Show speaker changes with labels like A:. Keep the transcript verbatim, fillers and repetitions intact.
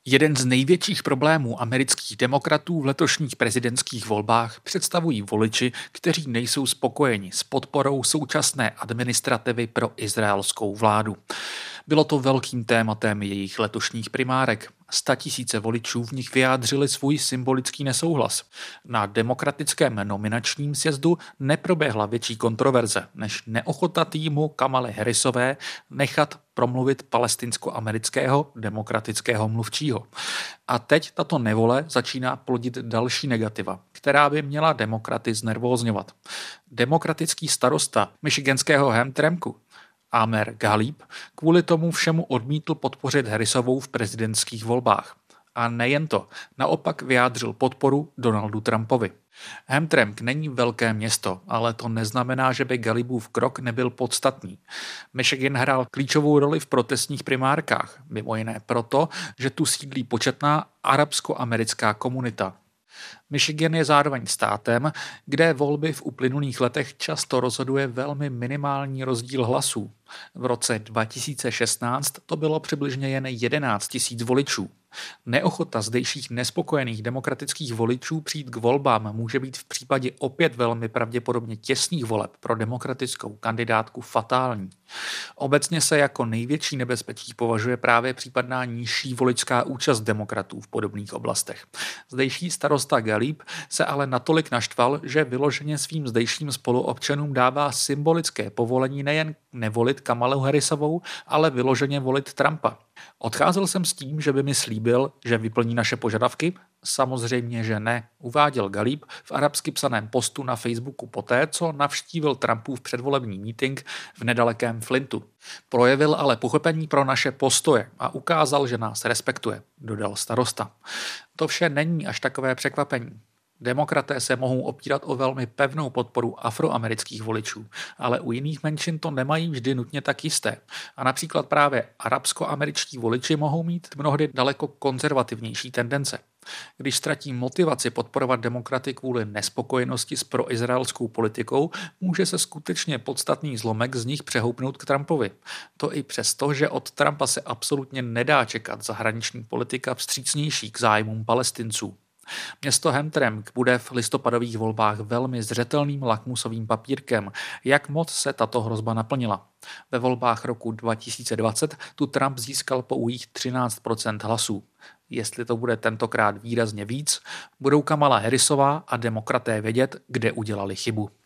A: Jeden z největších problémů amerických demokratů v letošních prezidentských volbách představují voliči, kteří nejsou spokojeni s podporou současné administrativy pro izraelskou vládu. Bylo to velkým tématem jejich letošních primárek. Statisíce voličů v nich vyjádřili svůj symbolický nesouhlas. Na demokratickém nominačním sjezdu neproběhla větší kontroverze než neochota týmu Kamaly Harrisové nechat promluvit palestinsko-amerického demokratického mluvčího. A teď tato nevole začíná plodit další negativa, která by měla demokraty znervózňovat. Demokratický starosta michiganského Hamtramcku Amer Galíb kvůli tomu všemu odmítl podpořit Harrisovou v prezidentských volbách. A nejen to, naopak vyjádřil podporu Donaldu Trumpovi. Hamtramck není velké město, ale to neznamená, že by Galíbův krok nebyl podstatný. Michigan hrál klíčovou roli v protestních primárkách, mimo jiné proto, že tu sídlí početná arabsko-americká komunita. Michigan je zároveň státem, kde volby v uplynulých letech často rozhoduje velmi minimální rozdíl hlasů. V roce dva tisíce šestnáct to bylo přibližně jen jedenáct tisíc voličů. Neochota zdejších nespokojených demokratických voličů přijít k volbám může být v případě opět velmi pravděpodobně těsných voleb pro demokratickou kandidátku fatální. Obecně se jako největší nebezpečí považuje právě případná nižší voličská účast demokratů v podobných oblastech. Zdejší starosta Galíb se ale natolik naštval, že vyloženě svým zdejším spoluobčanům dává symbolické povolení nejen nevolit Kamalu Harrisovou, ale vyloženě volit Trumpa. Odcházel jsem s tím, že by mi slíbil, že vyplní naše požadavky? Samozřejmě, že ne, uváděl Galíb v arabsky psaném postu na Facebooku poté, co navštívil Trumpův předvolební meeting v nedalekém Flintu. Projevil ale pochopení pro naše postoje a ukázal, že nás respektuje, dodal starosta. To vše není až takové překvapení. Demokraté se mohou opírat o velmi pevnou podporu afroamerických voličů, ale u jiných menšin to nemají vždy nutně tak jisté. A například právě arabsko-američtí voliči mohou mít mnohdy daleko konzervativnější tendence. Když ztratí motivaci podporovat demokraty kvůli nespokojenosti s proizraelskou politikou, může se skutečně podstatný zlomek z nich přehoupnout k Trumpovi. To i přesto, že od Trumpa se absolutně nedá čekat zahraniční politika vstřícnější k zájmům Palestinců. Město Hamtramck bude v listopadových volbách velmi zřetelným lakmusovým papírkem, jak moc se tato hrozba naplnila. Ve volbách roku dva tisíce dvacet tu Trump získal pouhých třináct procent hlasů. Jestli to bude tentokrát výrazně víc, budou Kamala Harrisová a demokraté vědět, kde udělali chybu.